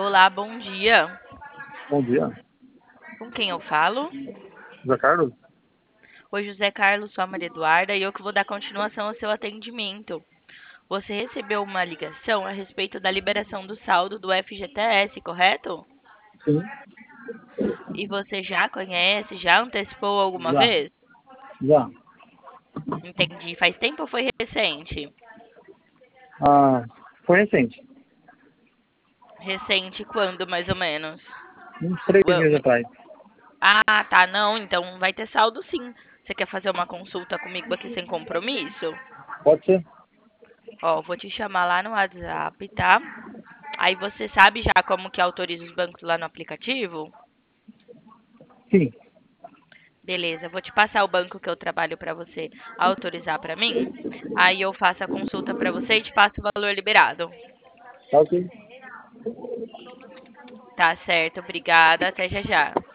Olá, bom dia. Bom dia, Com quem eu falo? José Carlos. Oi, José Carlos, sou a Maria Eduarda e eu que vou dar continuação ao seu atendimento. Você recebeu uma ligação a respeito da liberação do saldo do FGTS, correto? Sim, E você já conhece, já antecipou alguma já, vez? já. Entendi. Faz tempo ou foi recente? Ah, foi recente, Recente quando, mais ou menos? uns 3 meses atrás. Ah, tá, não, então vai ter saldo sim. Você quer fazer uma consulta comigo aqui sem compromisso? Pode ser? Ó, vou te chamar lá no WhatsApp, tá? Aí você sabe já como que autoriza os bancos lá no aplicativo? Sim, Beleza, vou te passar o banco que eu trabalho para você autorizar para mim. Aí eu faço a consulta para você e te passo o valor liberado. tá ok. Tá certo, obrigada, até já já.